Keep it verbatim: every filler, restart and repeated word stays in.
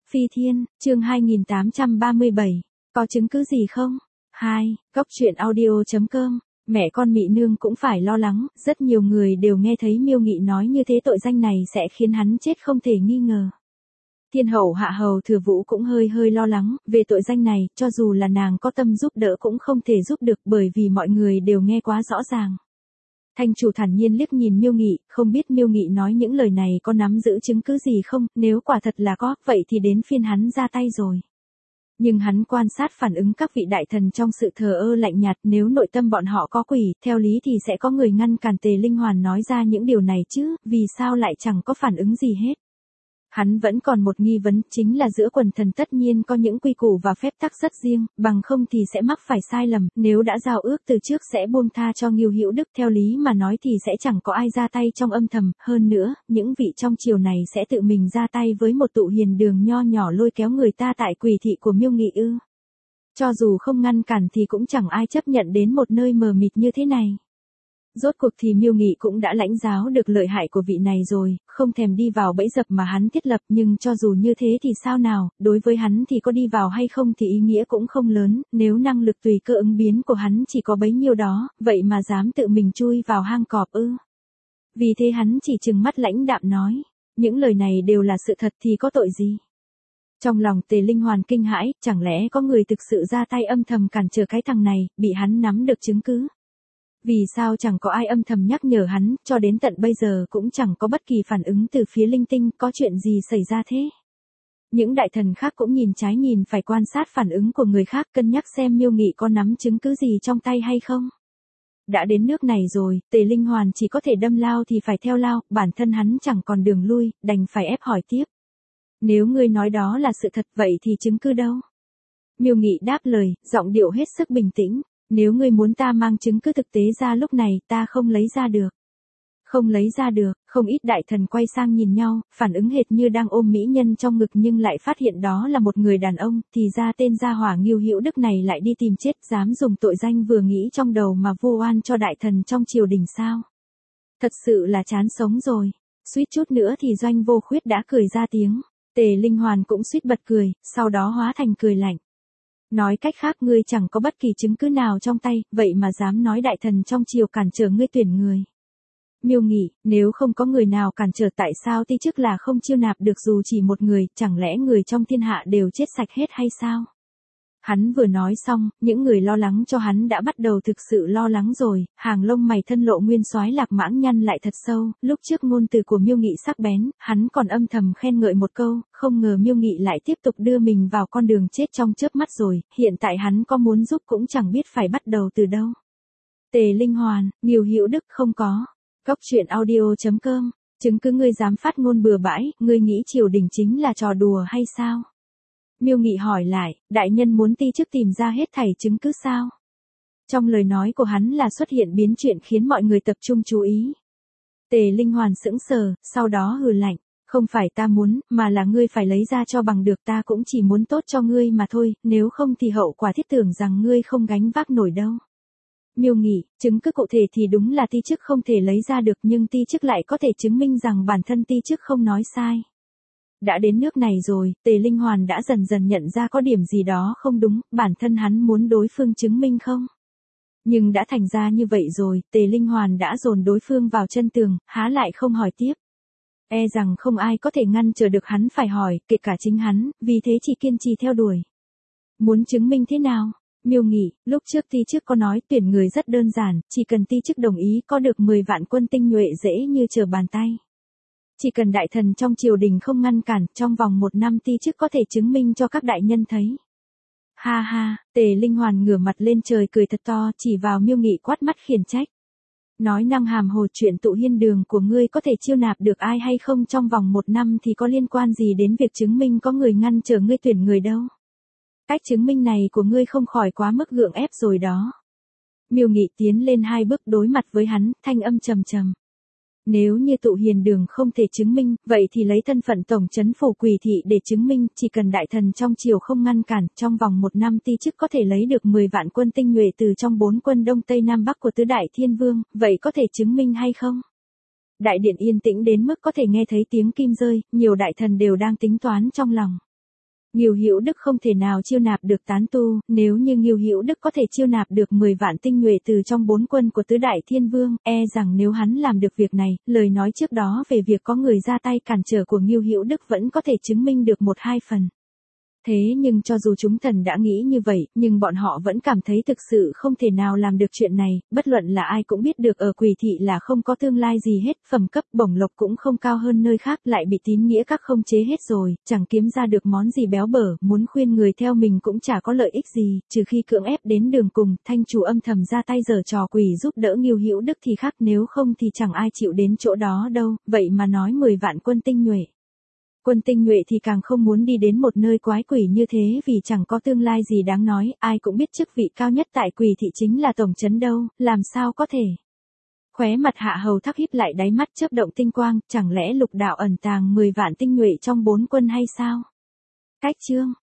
Phi Thiên, chương hai nghìn tám trăm ba mươi bảy, có chứng cứ gì không? hai, Cóc truyện audio chấm com, mẹ con Mị Nương cũng phải lo lắng, rất nhiều người đều nghe thấy Miêu Nghị nói như thế tội danh này sẽ khiến hắn chết không thể nghi ngờ. Thiên hậu Hạ hầu Thừa Vũ cũng hơi hơi lo lắng, về tội danh này, cho dù là nàng có tâm giúp đỡ cũng không thể giúp được bởi vì mọi người đều nghe quá rõ ràng. Thanh chủ thản nhiên liếc nhìn Miêu Nghị, không biết Miêu Nghị nói những lời này có nắm giữ chứng cứ gì không, nếu quả thật là có, vậy thì đến phiên hắn ra tay rồi. Nhưng hắn quan sát phản ứng các vị đại thần trong sự thờ ơ lạnh nhạt, nếu nội tâm bọn họ có quỷ, theo lý thì sẽ có người ngăn cản Tề Linh Hoàn nói ra những điều này chứ, vì sao lại chẳng có phản ứng gì hết. Hắn vẫn còn một nghi vấn, chính là giữa quần thần tất nhiên có những quy củ và phép tắc rất riêng, bằng không thì sẽ mắc phải sai lầm, nếu đã giao ước từ trước sẽ buông tha cho Ngưu Hữu Đức, theo lý mà nói thì sẽ chẳng có ai ra tay trong âm thầm, hơn nữa, những vị trong triều này sẽ tự mình ra tay với một tụ hiền đường nho nhỏ lôi kéo người ta tại quỷ thị của Miêu Nghị ư. Cho dù không ngăn cản thì cũng chẳng ai chấp nhận đến một nơi mờ mịt như thế này. Rốt cuộc thì Miêu Nghị cũng đã lãnh giáo được lợi hại của vị này rồi, không thèm đi vào bẫy dập mà hắn thiết lập, nhưng cho dù như thế thì sao nào, đối với hắn thì có đi vào hay không thì ý nghĩa cũng không lớn, nếu năng lực tùy cơ ứng biến của hắn chỉ có bấy nhiêu đó, vậy mà dám tự mình chui vào hang cọp ư. Vì thế hắn chỉ trừng mắt lãnh đạm nói, những lời này đều là sự thật thì có tội gì. Trong lòng Tề Linh Hoàn kinh hãi, chẳng lẽ có người thực sự ra tay âm thầm cản trở cái thằng này, bị hắn nắm được chứng cứ. Vì sao chẳng có ai âm thầm nhắc nhở hắn, cho đến tận bây giờ cũng chẳng có bất kỳ phản ứng từ phía linh tinh, có chuyện gì xảy ra thế? Những đại thần khác cũng nhìn trái nhìn phải quan sát phản ứng của người khác, cân nhắc xem Miêu Nghị có nắm chứng cứ gì trong tay hay không. Đã đến nước này rồi, Tề Linh Hoàn chỉ có thể đâm lao thì phải theo lao, bản thân hắn chẳng còn đường lui, đành phải ép hỏi tiếp. Nếu ngươi nói đó là sự thật vậy thì chứng cứ đâu? Miêu Nghị đáp lời, giọng điệu hết sức bình tĩnh. Nếu ngươi muốn ta mang chứng cứ thực tế ra lúc này, ta không lấy ra được. Không lấy ra được, không ít đại thần quay sang nhìn nhau, phản ứng hệt như đang ôm mỹ nhân trong ngực nhưng lại phát hiện đó là một người đàn ông, thì ra tên gia hỏa Ngưu Hữu Đức này lại đi tìm chết, dám dùng tội danh vừa nghĩ trong đầu mà vu oan cho đại thần trong triều đình sao. Thật sự là chán sống rồi, suýt chút nữa thì Doanh Vô Khuyết đã cười ra tiếng, Tề Linh Hoàn cũng suýt bật cười, sau đó hóa thành cười lạnh. Nói cách khác ngươi chẳng có bất kỳ chứng cứ nào trong tay, vậy mà dám nói đại thần trong triều cản trở ngươi tuyển người. Miêu Nghị, nếu không có người nào cản trở tại sao ti chức là không chiêu nạp được dù chỉ một người, chẳng lẽ người trong thiên hạ đều chết sạch hết hay sao? Hắn vừa nói xong, những người lo lắng cho hắn đã bắt đầu thực sự lo lắng rồi, hàng lông mày thân lộ nguyên soái Lạc Mãng nhăn lại thật sâu, lúc trước ngôn từ của Miêu Nghị sắc bén, hắn còn âm thầm khen ngợi một câu, không ngờ Miêu Nghị lại tiếp tục đưa mình vào con đường chết trong chớp mắt rồi, hiện tại hắn có muốn giúp cũng chẳng biết phải bắt đầu từ đâu. Tề Linh Hoàn, Ngưu Hữu Đức không có. Cóc truyện audio chấm com, chứng cứ ngươi dám phát ngôn bừa bãi, ngươi nghĩ triều đình chính là trò đùa hay sao? Miêu Nghị hỏi lại, đại nhân muốn ti chức tìm ra hết thảy chứng cứ sao? Trong lời nói của hắn là xuất hiện biến chuyện khiến mọi người tập trung chú ý. Tề Linh Hoàn sững sờ, sau đó hừ lạnh, không phải ta muốn, mà là ngươi phải lấy ra cho bằng được, ta cũng chỉ muốn tốt cho ngươi mà thôi, nếu không thì hậu quả thiết tưởng rằng ngươi không gánh vác nổi đâu. Miêu Nghị, chứng cứ cụ thể thì đúng là ti chức không thể lấy ra được nhưng ti chức lại có thể chứng minh rằng bản thân ti chức không nói sai. Đã đến nước này rồi, Tề Linh Hoàn đã dần dần nhận ra có điểm gì đó không đúng, bản thân hắn muốn đối phương chứng minh không? Nhưng đã thành ra như vậy rồi, Tề Linh Hoàn đã dồn đối phương vào chân tường, há lại không hỏi tiếp. E rằng không ai có thể ngăn trở được hắn phải hỏi, kể cả chính hắn, vì thế chỉ kiên trì theo đuổi. Muốn chứng minh thế nào? Miêu Nghị, lúc trước ti chức có nói tuyển người rất đơn giản, chỉ cần ti chức đồng ý có được mười vạn quân tinh nhuệ dễ như trở bàn tay. Chỉ cần đại thần trong triều đình không ngăn cản, trong vòng một năm ti chức có thể chứng minh cho các đại nhân thấy. Ha ha, Tề Linh Hoàn ngửa mặt lên trời cười thật to, chỉ vào Miêu Nghị quát mắt khiển trách. Nói năng hàm hồ, chuyện tụ hiên đường của ngươi có thể chiêu nạp được ai hay không trong vòng một năm thì có liên quan gì đến việc chứng minh có người ngăn trở ngươi tuyển người đâu. Cách chứng minh này của ngươi không khỏi quá mức gượng ép rồi đó. Miêu Nghị tiến lên hai bước đối mặt với hắn, thanh âm trầm trầm. Nếu như tụ hiền đường không thể chứng minh, vậy thì lấy thân phận tổng trấn phủ quỷ thị để chứng minh, chỉ cần đại thần trong triều không ngăn cản, trong vòng một năm ti chức có thể lấy được mười vạn quân tinh nhuệ từ trong bốn quân Đông Tây Nam Bắc của tứ đại thiên vương, vậy có thể chứng minh hay không? Đại điện yên tĩnh đến mức có thể nghe thấy tiếng kim rơi, nhiều đại thần đều đang tính toán trong lòng. Ngưu Hữu Đức không thể nào chiêu nạp được tán tu, nếu như Ngưu Hữu Đức có thể chiêu nạp được mười vạn tinh nhuệ từ trong bốn quân của tứ đại thiên vương, e rằng nếu hắn làm được việc này, lời nói trước đó về việc có người ra tay cản trở của Ngưu Hữu Đức vẫn có thể chứng minh được một hai phần. Thế nhưng cho dù chúng thần đã nghĩ như vậy, nhưng bọn họ vẫn cảm thấy thực sự không thể nào làm được chuyện này, bất luận là ai cũng biết được ở Quỷ Thị là không có tương lai gì hết, phẩm cấp bổng lộc cũng không cao hơn nơi khác, lại bị tín nghĩa các không chế hết rồi, chẳng kiếm ra được món gì béo bở, muốn khuyên người theo mình cũng chả có lợi ích gì, trừ khi cưỡng ép đến đường cùng, Thanh chủ âm thầm ra tay giở trò quỷ giúp đỡ Ngưu Hữu Đức thì khác, nếu không thì chẳng ai chịu đến chỗ đó đâu, vậy mà nói mười vạn quân tinh nhuệ. Quân tinh nhuệ thì càng không muốn đi đến một nơi quái quỷ như thế vì chẳng có tương lai gì đáng nói, ai cũng biết chức vị cao nhất tại Quỷ Thị chính là tổng trấn đâu, làm sao có thể. Khóe mặt Hạ Hầu Thác híp lại đáy mắt chớp động tinh quang, chẳng lẽ Lục Đạo ẩn tàng mười vạn tinh nhuệ trong bốn quân hay sao? Cách chương